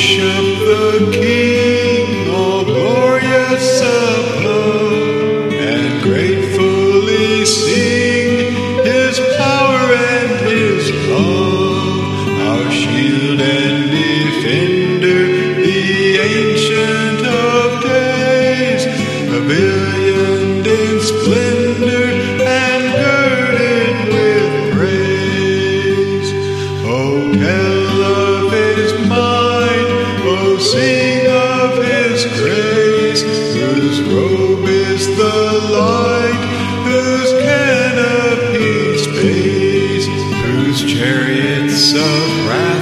worship the King, all glorious above, and gratefully sing His power and His love. Our shield and defender, the Ancient of Days, pavillioned in splendor and girded with praise. Oh, tell of His might, oh, sing of His grace, whose robe is the light, whose canopy space, whose chariots of wrath